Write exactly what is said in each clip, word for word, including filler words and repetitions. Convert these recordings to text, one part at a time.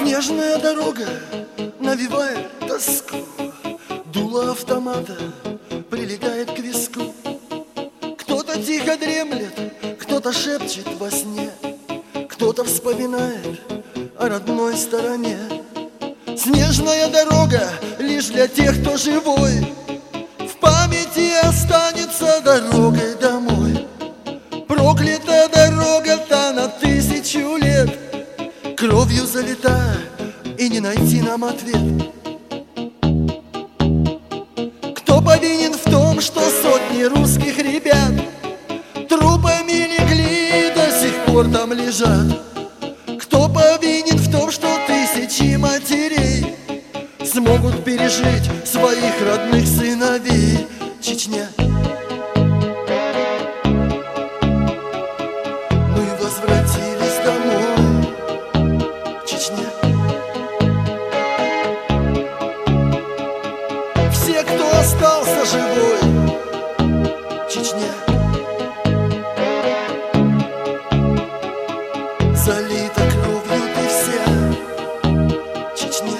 Снежная дорога навевает тоску, дуло автомата прилегает к виску. Кто-то тихо дремлет, кто-то шепчет во сне, кто-то вспоминает о родной стороне. Снежная дорога лишь для тех, кто живой, в памяти останется дорогой домой. Проклята дорога-то на тысячу лет, кровью залита, и не найти нам ответ. Кто повинен в том, что сотни русских ребят трупами легли, до сих пор там лежат? Кто повинен в том, что тысячи матерей смогут пережить своих родных сыновей? Чечня. Мы возвратились домой. Чечня. Все, кто остался живой. Чечня. Залита кровью ты вся. Чечня.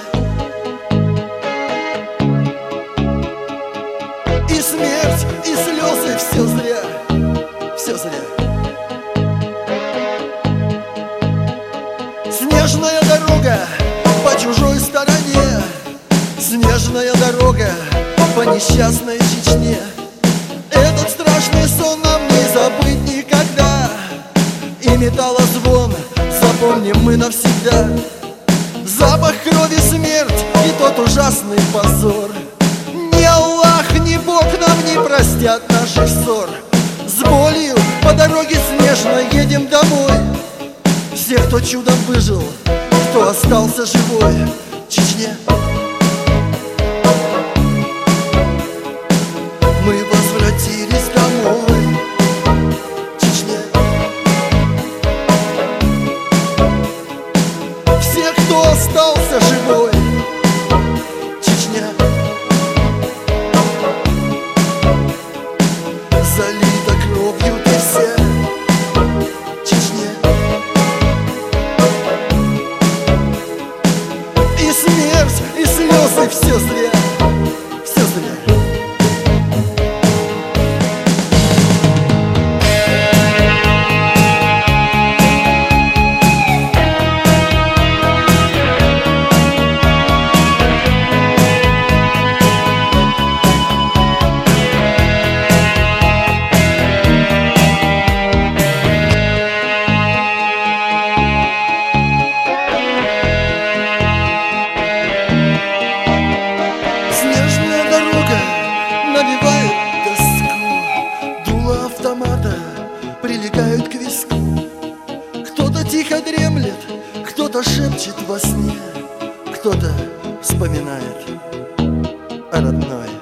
И смерть, и слезы, все зря, все зря. Снежная дорога по чужой стороне, снежная дорога по несчастной Чечне. Этот страшный сон нам не забыть никогда, и металлозвон запомним мы навсегда. Запах крови, смерть и тот ужасный позор. Ни Аллах, ни Бог нам не простят наших ссор. С болью по дороге снежной едем домой. Все, кто чудом выжил, кто остался живой. Чечня. Мы возвратились домой. Чечня. Все, кто остался живой. Чечня. Залита кровью ты вся. Чечня. И смерть, и слезы, все зря, все зря. Навевает тоску, дуло автомата прилегают к виску. Кто-то тихо дремлет, кто-то шепчет во сне, кто-то вспоминает о родной